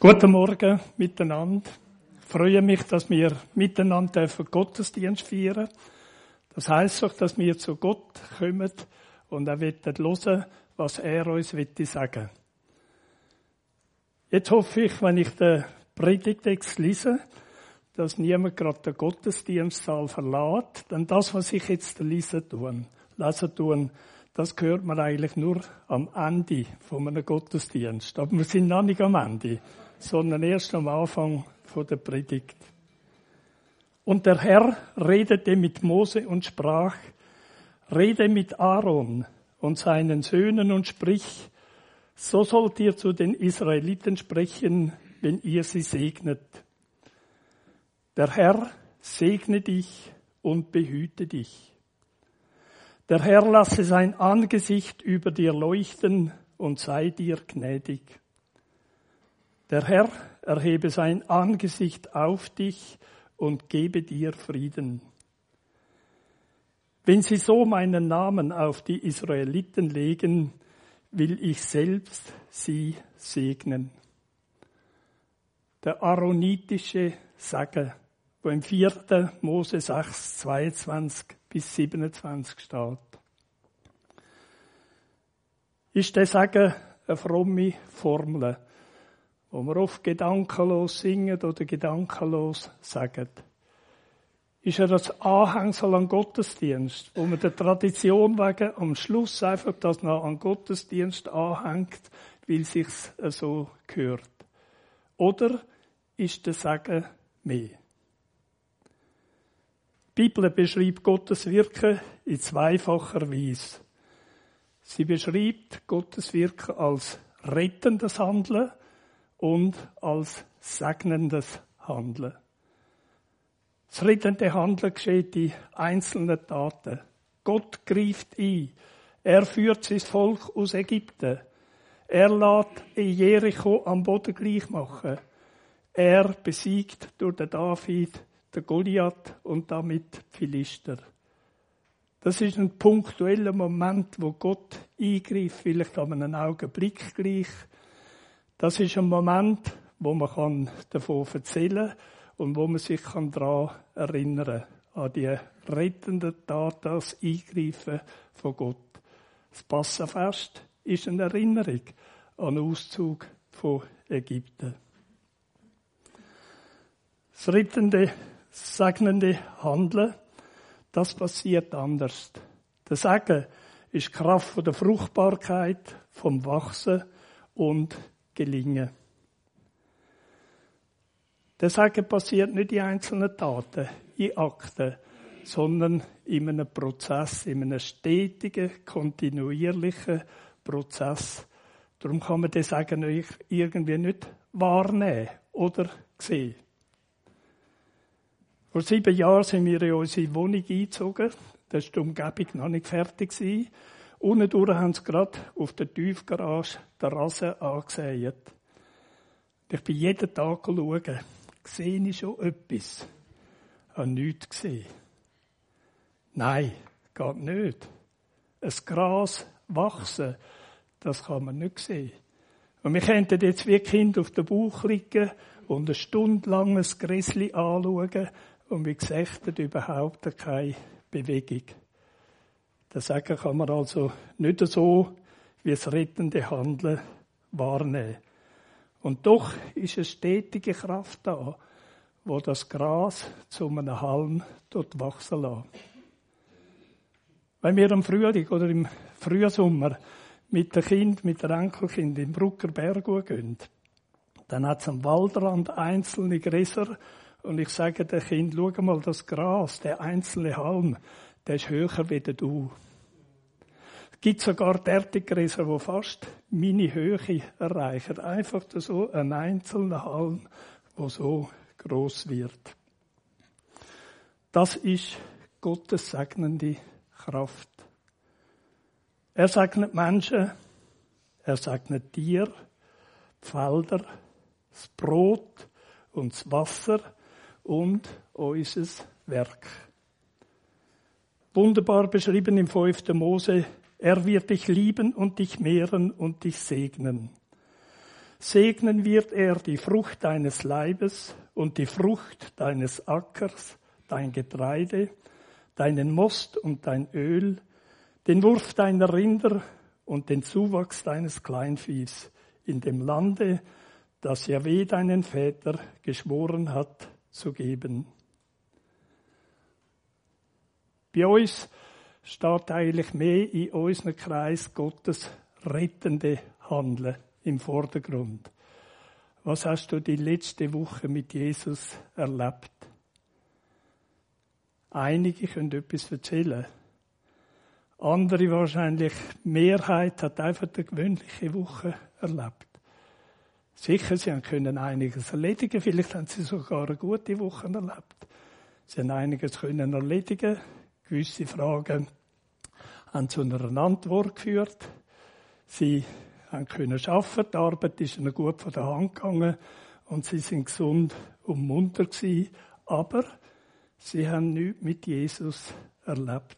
Guten Morgen miteinander. Ich freue mich, dass wir miteinander Gottesdienst feiern. Das heisst doch, dass wir zu Gott kommen und auch hören, was er uns sagen will. Jetzt hoffe ich, wenn ich den Predigtext lese, dass niemand gerade den Gottesdienstsaal verlässt. Denn das, was ich jetzt lesen tue, das hört man eigentlich nur am Ende von einem Gottesdienst. Aber wir sind noch nicht am Ende, sondern erst am Anfang der Predigt. Und der Herr redete mit Mose und sprach: Rede mit Aaron und seinen Söhnen und sprich: So sollt ihr zu den Israeliten sprechen, wenn ihr sie segnet. Der Herr segne dich und behüte dich. Der Herr lasse sein Angesicht über dir leuchten und sei dir gnädig. Der Herr erhebe sein Angesicht auf dich und gebe dir Frieden. Wenn sie so meinen Namen auf die Israeliten legen, will ich selbst sie segnen. Der aaronitische Segen, wo im 4. Mose 6, 22 bis 27 steht. Ist der Segen eine fromme Formel, wo wir oft gedankenlos singen oder gedankenlos sagen? Ist er das Anhängsel an Gottesdienst, wo man der Tradition wegen am Schluss einfach das noch an Gottesdienst anhängt, weil es sich so gehört? Oder ist der Segen mehr? Die Bibel beschreibt Gottes Wirken in zweifacher Weise. Sie beschreibt Gottes Wirken als rettendes Handeln und als segnendes Handeln. Das rettende Handeln geschieht in einzelnen Taten. Gott greift ein. Er führt sein Volk aus Ägypten. Er lässt Jericho am Boden gleich machen. Er besiegt durch den David den Goliath und damit die Philister. Das ist ein punktueller Moment, wo Gott eingreift, vielleicht an einem Augenblick gleich. Das ist ein Moment, wo man davon erzählen kann und wo man sich daran erinnern kann, an die rettenden Taten, das Eingreifen von Gott. Das Passafest ist eine Erinnerung an den Auszug von Ägypten. Das rettende, segnende Handeln, das passiert anders. Der Segen ist die Kraft der Fruchtbarkeit, vom Wachsen und Gelingen. Der Segen passiert nicht in einzelnen Taten, in Akten, sondern in einem Prozess, in einem stetigen, kontinuierlichen Prozess. Darum kann man den Segen irgendwie nicht wahrnehmen oder sehen. Vor 7 Jahren sind wir in unsere Wohnung eingezogen. Da war die Umgebung noch nicht fertig. Unten durch haben sie gerade auf der Tiefgarage den Rasen angesät. Ich bin jeden Tag schauen. Sehe ich schon etwas? Ich habe nichts gesehen. Nein, geht nicht. Ein Gras wachsen, das kann man nicht sehen. Und wir könnten jetzt wie Kinder auf dem Bauch liegen und eine Stunde lang ein Gräsli anschauen und wir sehen überhaupt keine Bewegung. Das Sagen kann man also nicht so wie das rettende Handeln wahrnehmen. Und doch ist eine stetige Kraft da, wo das Gras zu einem Halm dort wachsen lässt. Wenn wir im Frühling oder im Frühsommer mit den Enkelkindern in Bruckerberg gehen, dann hat es am Waldrand einzelne Gräser und ich sage den Kindern: Schau mal, das Gras, der einzelne Halm, der ist höher wie du. Es gibt sogar derartige Gräser, die fast meine Höhe erreichen. Einfach so ein einzelner Halm, der so gross wird. Das ist Gottes segnende Kraft. Er segnet Menschen, er segnet Tiere, die Felder, das Brot und das Wasser und unser Werk. Wunderbar beschrieben im 5. Mose: Er wird dich lieben und dich mehren und dich segnen. Segnen wird er die Frucht deines Leibes und die Frucht deines Ackers, dein Getreide, deinen Most und dein Öl, den Wurf deiner Rinder und den Zuwachs deines Kleinviehs in dem Lande, das Jahwe deinen Väter geschworen hat zu geben. Bei uns steht eigentlich mehr in unserem Kreis Gottes rettende Handeln im Vordergrund. Was hast du die letzte Woche mit Jesus erlebt? Einige können etwas erzählen. Andere wahrscheinlich, die Mehrheit hat einfach eine gewöhnliche Woche erlebt. Sicher, sie können einiges erledigen, vielleicht haben sie sogar eine gute Woche erlebt. Sie haben einiges können erledigen, gewisse Fragen haben zu einer Antwort geführt. Sie haben können arbeiten, die Arbeit ist ihnen gut von der Hand gegangen und sie sind gesund und munter gewesen, aber sie haben nichts mit Jesus erlebt.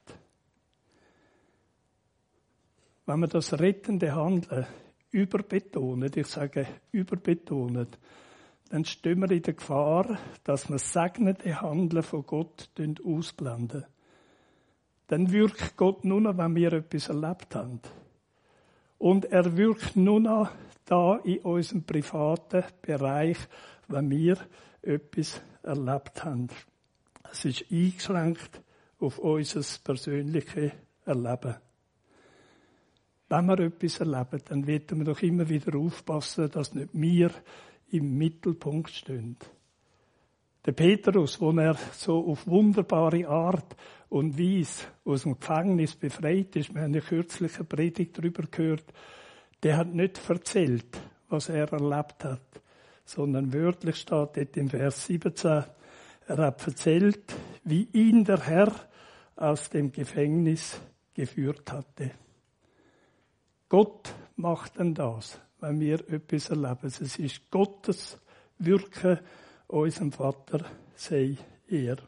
Wenn wir das rettende Handeln überbetonen, ich sage überbetonen, dann stehen wir in der Gefahr, dass wir das segnende Handeln von Gott ausblenden. Dann wirkt Gott nur noch, wenn wir etwas erlebt haben. Und er wirkt nur noch da in unserem privaten Bereich, wenn wir etwas erlebt haben. Es ist eingeschränkt auf unser persönliches Erleben. Wenn wir etwas erleben, dann werden wir doch immer wieder aufpassen, dass nicht wir im Mittelpunkt stehen. Der Petrus, wo er so auf wunderbare Art und Weise aus dem Gefängnis befreit ist, wir haben ja kürzlich eine Predigt darüber gehört, der hat nicht erzählt, was er erlebt hat, sondern wörtlich steht dort im Vers 17, er hat erzählt, wie ihn der Herr aus dem Gefängnis geführt hatte. Gott macht dann das, wenn wir etwas erleben. Es ist Gottes Wirken, unserem Vater sei er.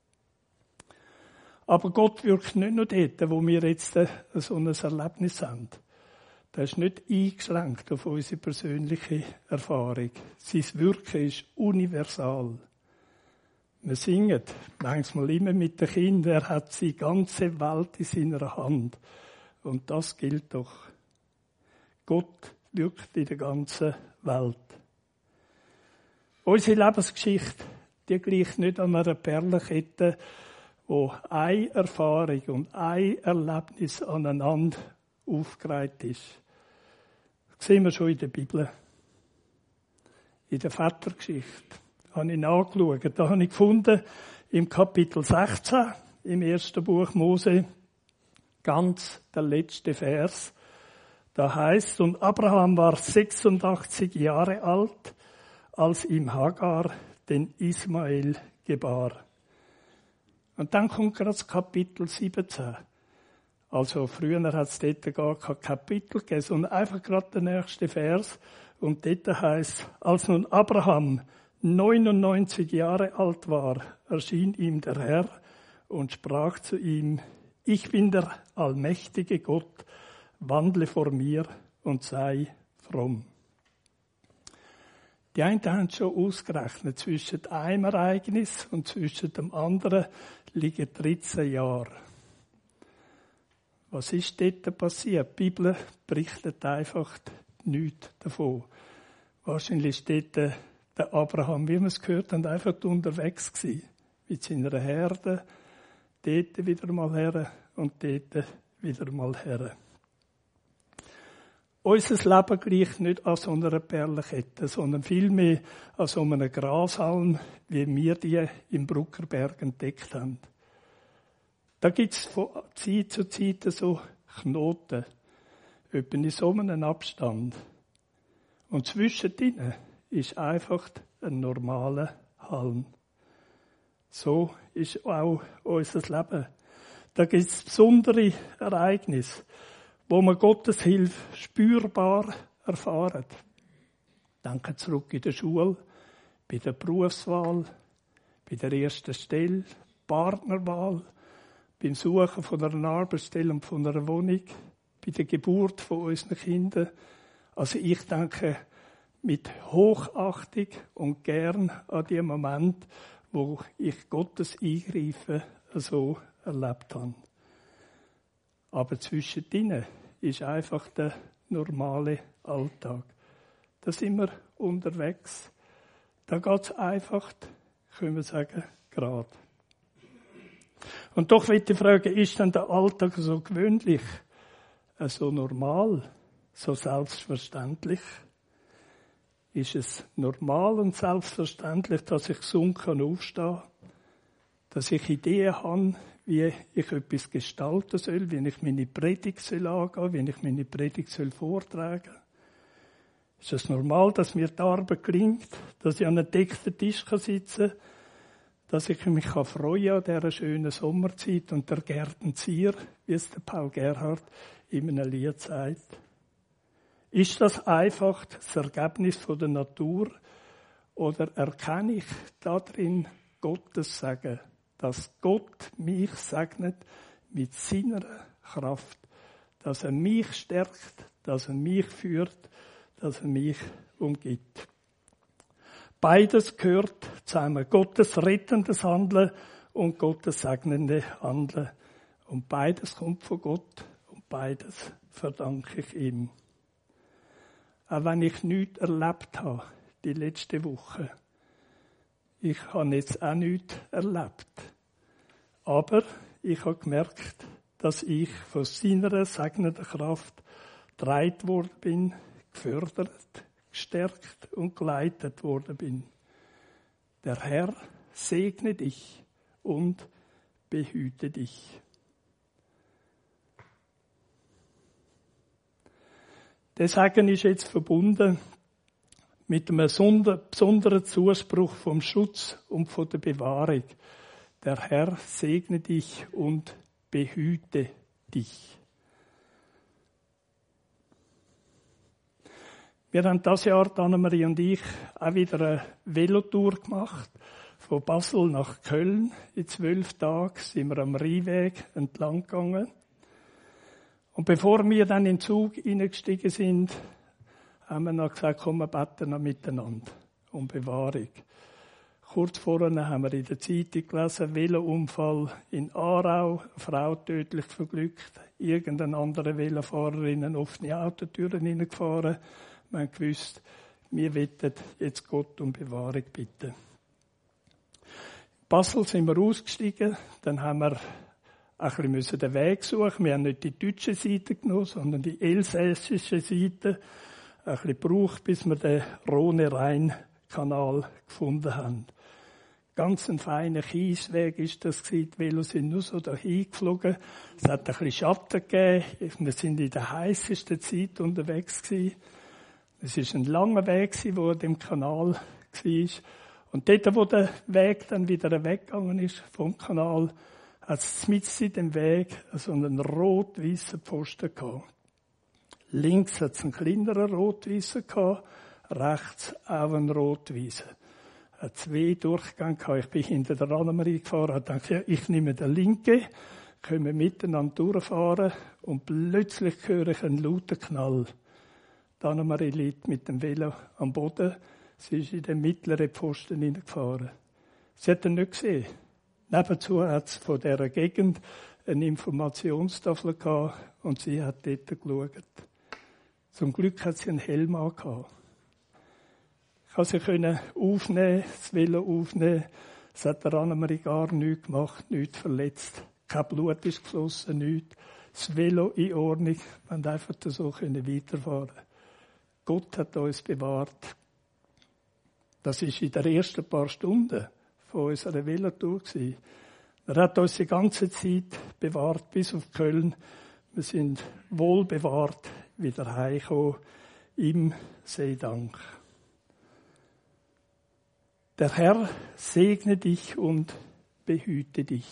Aber Gott wirkt nicht nur dort, wo wir jetzt so ein Erlebnis haben. Das ist nicht eingeschränkt auf unsere persönliche Erfahrung. Sein Wirken ist universal. Wir singen manchmal immer mit den Kindern, er hat die ganze Welt in seiner Hand. Und das gilt doch. Gott wirkt in der ganzen Welt. Unsere Lebensgeschichte, die gleicht nicht an einer Perlenkette, wo eine Erfahrung und ein Erlebnis aneinander aufgereiht ist. Das sehen wir schon in der Bibel. In der Vätergeschichte habe ich nachgeschaut. Da habe ich gefunden, im Kapitel 16, im ersten Buch Mose, ganz der letzte Vers. Da heißt, und Abraham war 86 Jahre alt, als ihm Hagar den Ismael gebar. Und dann kommt gerade das Kapitel 17. Also früher hat es dort gar kein Kapitel gegeben, sondern einfach gerade der nächste Vers. Und dort heißt, als nun Abraham 99 Jahre alt war, erschien ihm der Herr und sprach zu ihm, ich bin der allmächtige Gott, wandle vor mir und sei fromm. Die einen haben schon ausgerechnet, zwischen einem Ereignis und zwischen dem anderen liegen 13 Jahre. Was ist dort passiert? Die Bibel berichtet einfach nichts davon. Wahrscheinlich ist dort der Abraham, wie wir es gehört haben, einfach unterwegs gewesen. Mit seiner Herde. Dort wieder mal her und dort wieder mal her. Unser Leben gleicht nicht an so einer Perlenkette, sondern vielmehr an so einem Grashalm, wie wir die im Bruckerberg entdeckt haben. Da gibt es von Zeit zu Zeit so Knoten, etwa in so einem Abstand. Und zwischendrin ist einfach ein normaler Halm. So ist auch unser Leben. Da gibt es besondere Ereignisse, wo wir Gottes Hilfe spürbar erfahren. Denken zurück in der Schule, bei der Berufswahl, bei der ersten Stelle, Partnerwahl, beim Suchen von einer Arbeitsstelle und von einer Wohnung, bei der Geburt von unseren Kindern. Also ich denke, mit Hochachtung und gern an die Moment, wo ich Gottes Eingreifen so erlebt habe. Aber zwischendrin ist einfach der normale Alltag. Da sind wir unterwegs. Da geht es einfach, können wir sagen, gerade. Und doch will ich fragen, ist denn der Alltag so gewöhnlich, so normal, so selbstverständlich? Ist es normal und selbstverständlich, dass ich gesund aufstehen kann? Dass ich Ideen habe, wie ich etwas gestalten soll, wie ich meine Predigt angehen soll, wie ich meine Predigt vortragen soll? Ist es normal, dass mir die Arbeit gelingt, dass ich an einem deckten Tisch sitzen kann, dass ich mich freuen kann an dieser schönen Sommerzeit und der Gärtenzieher, wie es der Paul Gerhardt in einem Lied sagt? Ist das einfach das Ergebnis von der Natur oder erkenne ich darin Gottes Segen, dass Gott mich segnet mit seiner Kraft, dass er mich stärkt, dass er mich führt, dass er mich umgibt. Beides gehört zusammen. Gottes rettendes Handeln und Gottes segnende Handeln. Und beides kommt von Gott und beides verdanke ich ihm. Auch wenn ich nichts erlebt habe, die letzte Woche. Ich habe jetzt auch nichts erlebt. Aber ich habe gemerkt, dass ich von seiner segnenden Kraft getragen worden bin, gefördert, gestärkt und geleitet worden bin. Der Herr segne dich und behüte dich. Der Segen ist jetzt verbunden mit einem besonderen Zuspruch vom Schutz und von der Bewahrung. Der Herr segne dich und behüte dich. Wir haben dieses Jahr, Annemarie und ich, auch wieder eine Velotour gemacht. Von Basel nach Köln. In 12 Tagen sind wir am Rheinweg entlang gegangen. Und bevor wir dann in den Zug hineingestiegen sind, haben wir noch gesagt, komm, wir beten noch miteinander um Bewahrung. Kurz vorher haben wir in der Zeitung gelesen, Velounfall in Aarau, eine Frau tödlich verglückt, irgendeine andere Velofahrer in eine offene Autotüren hineingefahren. Wir haben gewusst, wir wollen jetzt Gott um Bewahrung bitten. In Basel sind wir ausgestiegen, dann haben wir ein bisschen den Weg suchen. Wir haben nicht die deutsche Seite genommen, sondern die elsässische Seite. Ein bisschen gebraucht, bis wir den Rhone-Rhein-Kanal gefunden haben. Ganz ein feiner Kiesweg ist das gewesen. Die Velos sind nur so dahin geflogen. Es hat ein bisschen Schatten gegeben. Wir sind in der heißesten Zeit unterwegs gewesen. Es ist ein langer Weg, der an dem Kanal war. Und dort, wo der Weg dann wieder weggegangen ist vom Kanal, hat es mitten in dem Weg so einen rot-weißen Pfosten gehabt. Links hat es einen kleineren rot-weißen gehabt, rechts auch einen rot-weißen. Es hat 2 Durchgänge gehabt. Ich bin hinter der Annemarie gefahren und dachte, ja, ich nehme den linken, können wir miteinander durchfahren und plötzlich höre ich einen lauten Knall. Die Annemarie liegt mit dem Velo am Boden. Sie ist in den mittleren Pfosten hineingefahren. Sie hat ihn nicht gesehen. Nebenzu hat es von dieser Gegend eine Informationstafel gehabt und sie hat dort geschaut. Zum Glück hat sie einen Helm angehabt. Ich konnte sie aufnehmen, das Velo aufnehmen. Es hat der Annemarie gar nichts gemacht, nichts verletzt. Kein Blut ist geflossen, nichts. Das Velo in Ordnung. Wir konnten einfach so weiterfahren. Gott hat uns bewahrt. Das war in den ersten paar Stunden von unserer Velotour. Er hat uns die ganze Zeit bewahrt, bis auf Köln. Wir sind wohl bewahrt wieder heimgekommen. Ihm sei Dank. Der Herr segne dich und behüte dich.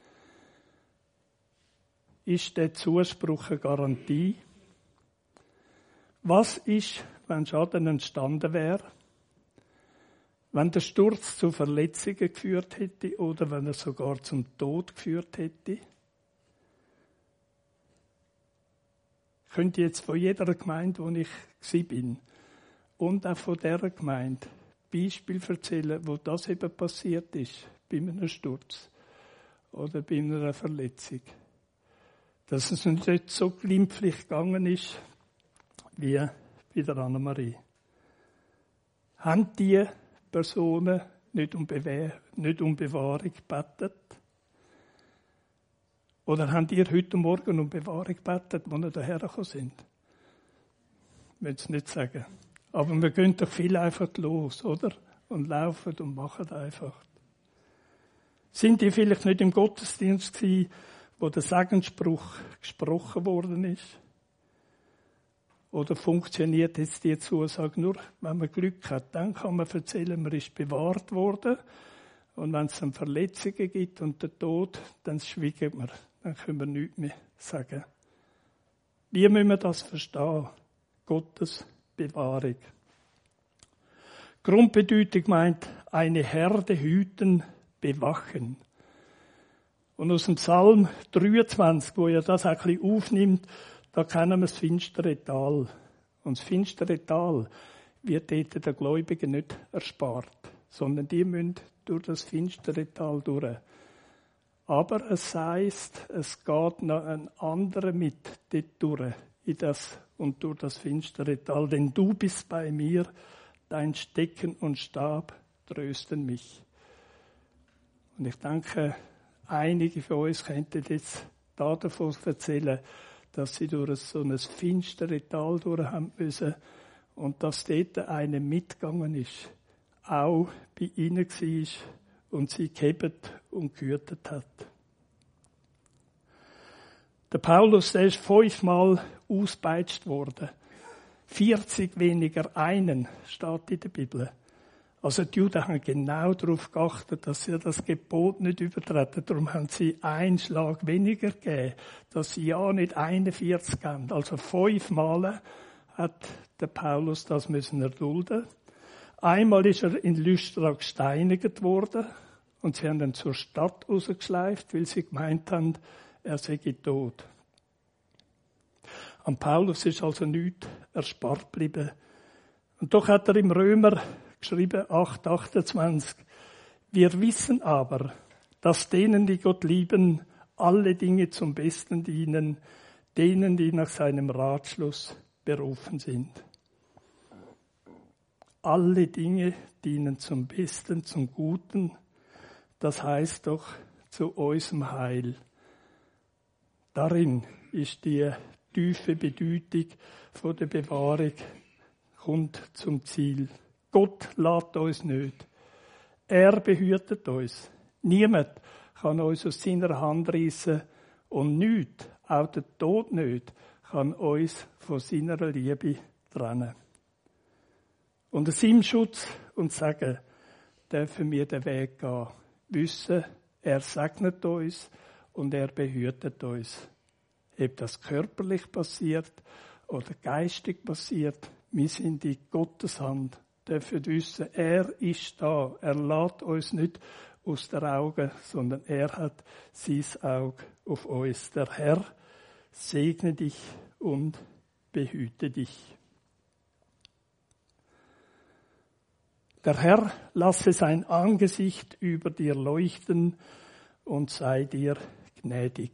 Ist der Zuspruch eine Garantie? Was ist, wenn Schaden entstanden wäre? Wenn der Sturz zu Verletzungen geführt hätte oder wenn er sogar zum Tod geführt hätte? Ich könnte jetzt von jeder Gemeinde, wo ich bin, und auch von dieser Gemeinde Beispiele erzählen, wo das eben passiert ist, bei einem Sturz oder bei einer Verletzung. Dass es nicht so glimpflich gegangen ist, wie bei der Annemarie. Haben die Personen nicht um Bewahrung gebetet? Oder habt ihr heute Morgen um Bewahrung gebetet, als ihr daher gekommen sind? Ich will es nicht sagen. Aber wir gehen doch viel einfach los, oder? Und laufen und machen einfach. Sind die vielleicht nicht im Gottesdienst gewesen, wo der Segensspruch gesprochen worden ist? Oder funktioniert jetzt die Zusage nur, wenn man Glück hat? Dann kann man erzählen, man ist bewahrt worden. Und wenn es dann Verletzungen gibt und der Tod, dann schweigen wir. Dann können wir nichts mehr sagen. Wie müssen wir das verstehen? Gottes Bewahrung. Grundbedeutung meint, eine Herde hüten, bewachen. Und aus dem Psalm 23, wo er das ein bisschen aufnimmt, da kennen wir das finstere Tal. Und das finstere Tal wird dort den Gläubigen nicht erspart, sondern die müssen durch das finstere Tal durch. Aber es heisst, es geht noch ein anderer mit dort durch, durch das finstere Tal. Denn du bist bei mir, dein Stecken und Stab trösten mich. Und ich denke, einige von uns könnten jetzt davon erzählen, dass sie durch so ein finstere Tal durch haben müssen und dass dort einer mitgegangen ist, auch bei ihnen war und sie gehebt und gehütet hat. Der Paulus, der ist 5-mal ausgepeitscht worden. 40 weniger einen, steht in der Bibel. Also die Juden haben genau darauf geachtet, dass sie das Gebot nicht übertreten. Darum haben sie einen Schlag weniger gegeben, dass sie ja nicht 41 haben. Also 5-mal hat der Paulus das müssen erdulden. Einmal ist er in Lystra gesteinigt worden und sie haben ihn zur Stadt rausgeschleift, weil sie gemeint haben, er sei tot. An Paulus ist also nichts erspart geblieben. Und doch hat er im Römer geschrieben, 8,28. Wir wissen aber, dass denen, die Gott lieben, alle Dinge zum Besten dienen, denen, die nach seinem Ratschluss berufen sind. Alle Dinge dienen zum Besten, zum Guten. Das heißt doch zu unserem Heil. Darin ist die tiefe Bedeutung von der Bewahrung, kommt zum Ziel. Gott lässt uns nicht. Er behütet uns. Niemand kann uns aus seiner Hand reissen und nichts, auch der Tod nicht, kann uns von seiner Liebe trennen. Unter seinem Schutz und Segen dürfen wir den Weg gehen. Wissen, er segnet uns und er behütet uns. Ob das körperlich passiert oder geistig passiert, wir sind in Gottes Hand. Dürfen wissen, er ist da. Er lässt uns nicht aus den Augen, sondern er hat sein Auge auf uns. Der Herr segne dich und behüte dich. Der Herr lasse sein Angesicht über dir leuchten und sei dir gnädig.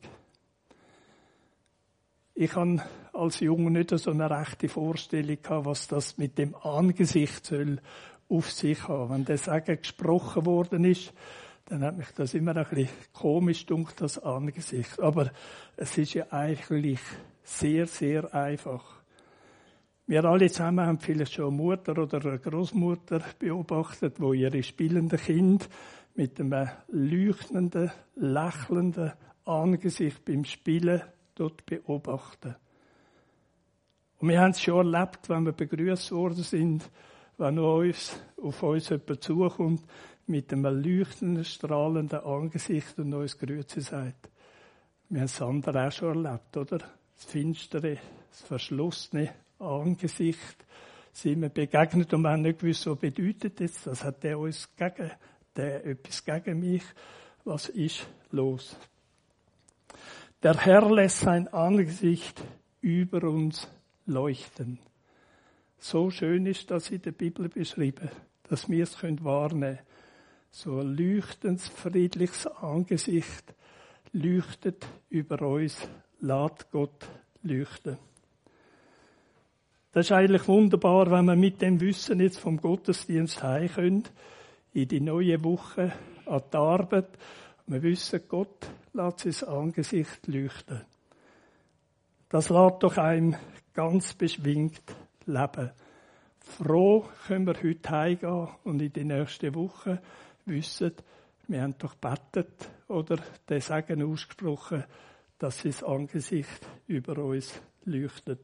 Ich habe als Junge nicht so eine rechte Vorstellung gehabt, was das mit dem Angesicht soll auf sich haben. Wenn der Segen gesprochen worden ist, dann hat mich das immer ein bisschen komisch gedunkt, das Angesicht. Aber es ist ja eigentlich sehr, sehr einfach. Wir alle zusammen haben vielleicht schon eine Mutter oder eine Großmutter beobachtet, wo ihre spielenden Kinder mit einem leuchtenden, lächelnden Angesicht beim Spielen dort beobachten. Und wir haben es schon erlebt, wenn wir begrüßt worden sind, wenn auf uns jemand zukommt mit einem leuchtenden, strahlenden Angesicht und uns Grüezi sagt. Wir haben es andere auch schon erlebt, oder? Das finstere, das verschlossene Angesicht sind wir begegnet und wir haben nicht gewusst, was bedeutet jetzt. Das hat der uns etwas gegen mich. Was ist los? Der Herr lässt sein Angesicht über uns leuchten. So schön ist das in der Bibel beschrieben, dass wir es wahrnehmen können. So ein leuchtendes, friedliches Angesicht leuchtet über uns, lässt Gott leuchten. Das ist eigentlich wunderbar, wenn wir mit dem Wissen jetzt vom Gottesdienst heim können, in die neue Woche, an die Arbeit. Wir wissen, Gott lässt sein Angesicht leuchten. Das lässt doch einem ganz beschwingt leben. Froh können wir heute heimgehen und in die nächste Woche wissen, wir haben doch gebetet oder den Segen ausgesprochen, dass sein Angesicht über uns leuchtet.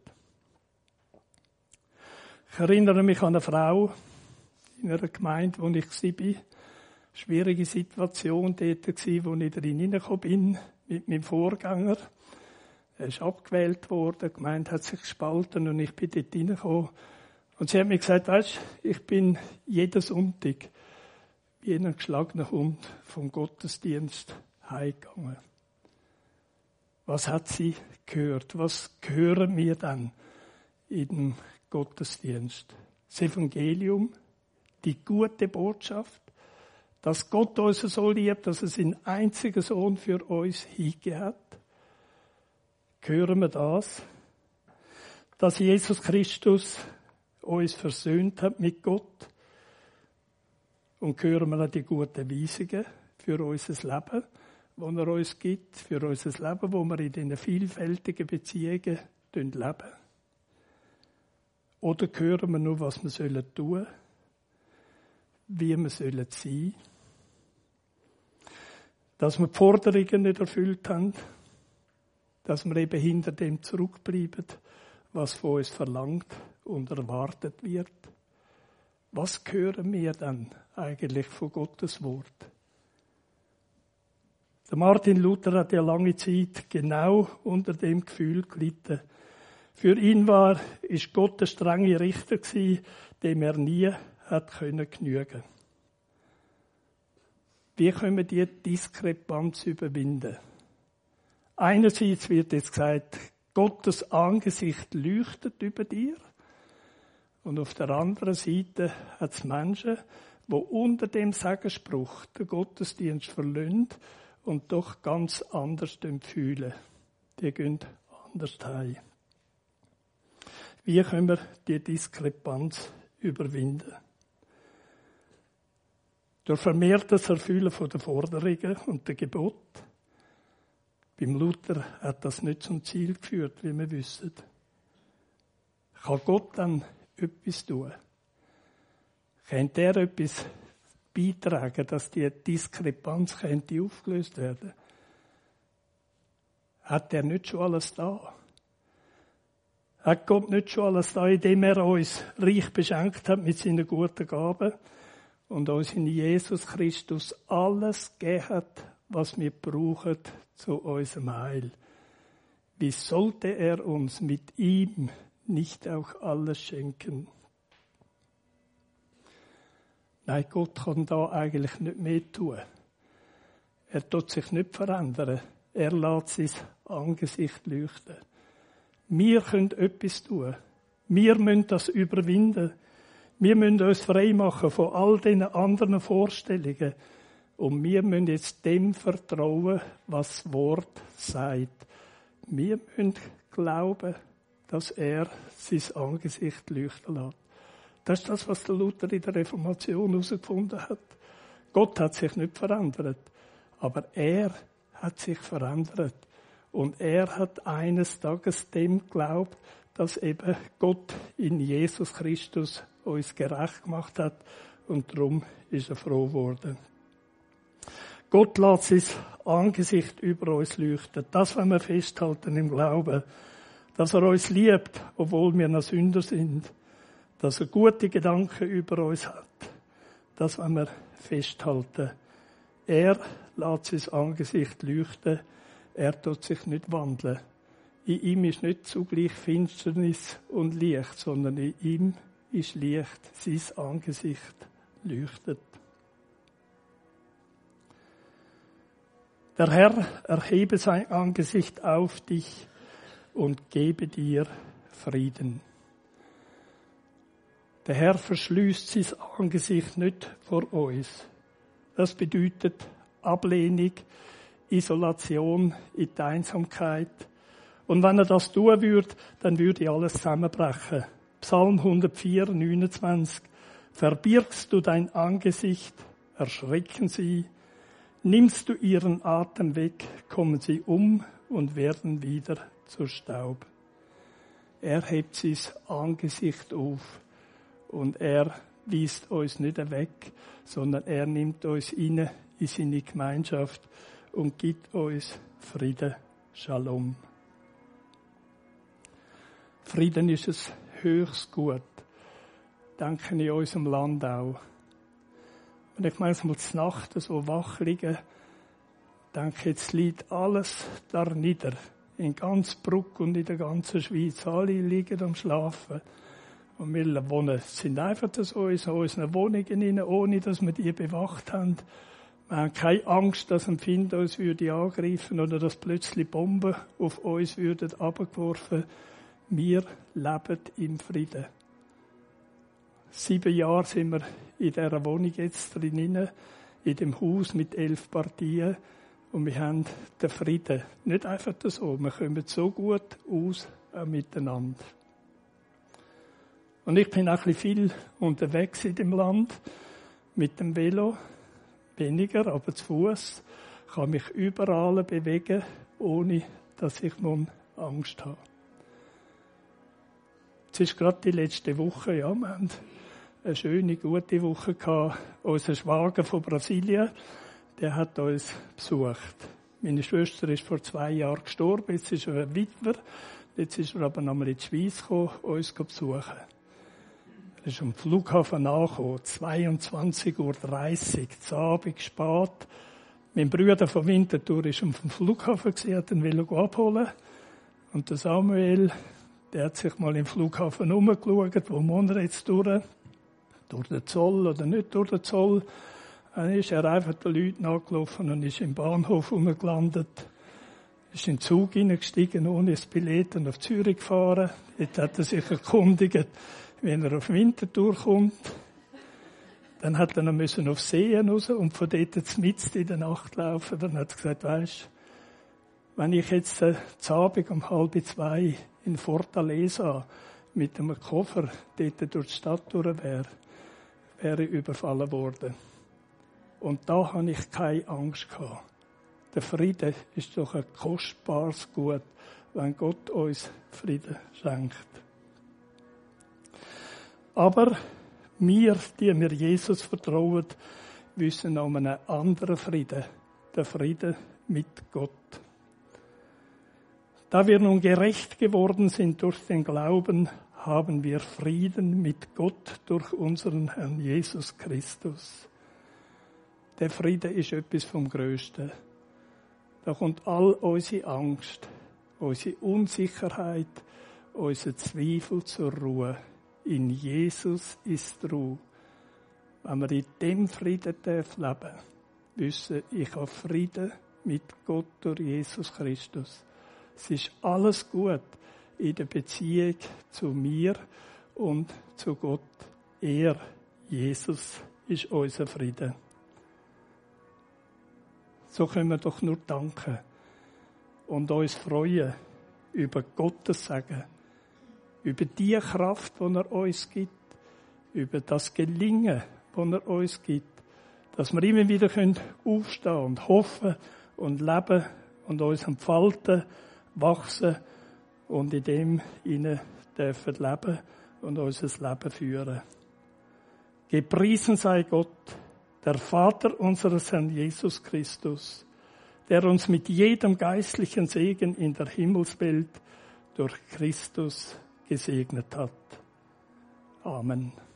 Ich erinnere mich an eine Frau in einer Gemeinde, wo ich war. Schwierige Situation dort war, wo ich drin hineingekommen bin mit meinem Vorgänger. Er ist abgewählt worden, die Gemeinde hat sich gespalten und ich bin dort hineingekommen. Und sie hat mir gesagt, weisst, ich bin jeden Sonntag wie ein geschlagener Hund vom Gottesdienst heimgegangen. Was hat sie gehört? Was hören wir dann in dem Gottesdienst? Das Evangelium, die gute Botschaft, dass Gott uns so liebt, dass er seinen einzigen Sohn für uns hingegeben hat. Hören wir das? Dass Jesus Christus uns versöhnt hat mit Gott. Und hören wir auch die guten Weisungen für unser Leben, die er uns gibt, für unser Leben, wo wir in diesen vielfältigen Beziehungen leben. Oder hören wir nur, was wir tun sollen, wie wir sein sollen. Dass wir die Forderungen nicht erfüllt haben, dass wir eben hinter dem zurückbleiben, was von uns verlangt und erwartet wird. Was hören wir dann eigentlich von Gottes Wort? Der Martin Luther hat ja lange Zeit genau unter dem Gefühl gelitten. Für ihn ist Gott der strenge Richter gewesen, dem er nie hat genügen können. Wie können wir diese Diskrepanz überwinden? Einerseits wird jetzt gesagt, Gottes Angesicht leuchtet über dir. Und auf der anderen Seite hat es Menschen, die unter dem Segensspruch den Gottesdienst verlassen und doch ganz anders fühlen. Die gehen anders heim. Wie können wir die Diskrepanz überwinden? Durch vermehrtes Erfüllen der Forderungen und der Gebote. Beim Luther hat das nicht zum Ziel geführt, wie wir wissen. Kann Gott dann etwas tun? Könnte er etwas beitragen, dass die Diskrepanz aufgelöst werden könnte? Hat er nicht schon alles da? Hat Gott nicht schon alles da, indem er uns reich beschenkt hat mit seinen guten Gaben und uns in Jesus Christus alles gegeben hat, was wir brauchen zu unserem Heil? Wie sollte er uns mit ihm nicht auch alles schenken? Nein, Gott kann da eigentlich nicht mehr tun. Er tut sich nicht verändern. Er lässt sein Angesicht leuchten. Wir können etwas tun. Wir müssen das überwinden. Wir müssen uns frei machen von all diesen anderen Vorstellungen. Und wir müssen jetzt dem vertrauen, was das Wort sagt. Wir müssen glauben, dass er sein Angesicht leuchten lässt. Das ist das, was der Luther in der Reformation herausgefunden hat. Gott hat sich nicht verändert, aber er hat sich verändert. Und er hat eines Tages dem geglaubt, dass eben Gott in Jesus Christus uns gerecht gemacht hat. Und darum ist er froh geworden. Gott lässt sein Angesicht über uns leuchten. Das wollen wir festhalten im Glauben. Dass er uns liebt, obwohl wir noch Sünder sind. Dass er gute Gedanken über uns hat. Das wollen wir festhalten. Er lässt sein Angesicht leuchten. Er tut sich nicht wandeln. In ihm ist nicht zugleich Finsternis und Licht, sondern in ihm ist Licht. Sein Angesicht leuchtet. Der Herr erhebe sein Angesicht auf dich und gebe dir Frieden. Der Herr verschließt sein Angesicht nicht vor uns. Das bedeutet Ablehnung, Isolation in die Einsamkeit. Und wenn er das tun würde, dann würde alles zusammenbrechen. Psalm 104, 29. Verbirgst du dein Angesicht, erschrecken sie. Nimmst du ihren Atem weg, kommen sie um und werden wieder zu Staub. Er hebt sein Angesicht auf und er weist uns nicht weg, sondern er nimmt uns rein in seine Gemeinschaft und gibt uns Frieden. Shalom. Frieden ist ein höchstes Gut. Denke in unserem Land auch. Und ich manchmal zur Nacht so wach liege, denke, jetzt liegt alles da nieder. In ganz Bruck und in der ganzen Schweiz. Alle liegen am Schlafen. Und wir wohnen, sind einfach so in unseren Wohnungen hinein, ohne dass wir die bewacht haben. Wir haben keine Angst, dass ein Find uns angreifen würde oder dass plötzlich Bomben auf uns abgeworfen. Wir leben im Frieden. 7 Jahre sind wir in dieser Wohnung jetzt drinnen, in dem Haus mit 11 Partien. Und wir haben den Frieden. Nicht einfach so. Wir kommen so gut aus miteinander. Und ich bin auch ein bisschen viel unterwegs in dem Land. Mit dem Velo. Weniger, aber zu Fuß. Ich kann mich überall bewegen, ohne dass ich nun Angst habe. Es ist gerade die letzte Woche, ja, wir haben eine schöne, gute Woche gehabt. Unser Schwager von Brasilien, der hat uns besucht. Meine Schwester ist vor 2 Jahren gestorben, jetzt ist er ein Witwer. Jetzt ist er aber nochmal in die Schweiz gekommen, uns besuchen. Er ist am Flughafen angekommen, 22:30 Uhr, zu Abend spät. Mein Bruder von Winterthur ist am Flughafen gewesen, hat ihn abholen. Und der Samuel, der hat sich mal im Flughafen umgeschaut, wo muss er jetzt durch? Durch den Zoll oder nicht durch den Zoll? Dann ist er einfach den Leuten nachgelaufen und ist im Bahnhof gelandet. Ist in den Zug hineingestiegen, ohne das Billett und auf Zürich gefahren. Jetzt hat er sich erkundigt, wenn er auf Winterthur kommt. Dann hat er noch auf Seen raus und von dort mitten in der Nacht laufen. Dann hat er gesagt, weisst, wenn ich jetzt zu Abend um 1:30 in Fortaleza mit einem Koffer dort durch die Stadt durch wäre ich überfallen worden. Und da habe ich keine Angst gehabt. Der Friede ist doch ein kostbares Gut, wenn Gott uns Frieden schenkt. Aber wir, die wir Jesus vertrauen, wissen um einen anderen Frieden. Der Friede mit Gott. Da wir nun gerecht geworden sind durch den Glauben, haben wir Frieden mit Gott durch unseren Herrn Jesus Christus. Der Friede ist etwas vom Größten. Da kommt all unsere Angst, unsere Unsicherheit, unser Zweifel zur Ruhe. In Jesus ist Ruhe. Wenn wir in dem Frieden leben, wissen, ich habe Frieden mit Gott durch Jesus Christus. Es ist alles gut in der Beziehung zu mir und zu Gott. Er, Jesus, ist unser Frieden. So können wir doch nur danken und uns freuen über Gottes Segen, über die Kraft, die er uns gibt, über das Gelingen, das er uns gibt, dass wir immer wieder aufstehen und hoffen und leben und uns entfalten, wachsen und in dem hinein dürfen leben und unser Leben führen. Gepriesen sei Gott, der Vater unseres Herrn Jesus Christus, der uns mit jedem geistlichen Segen in der Himmelswelt durch Christus gesegnet hat. Amen.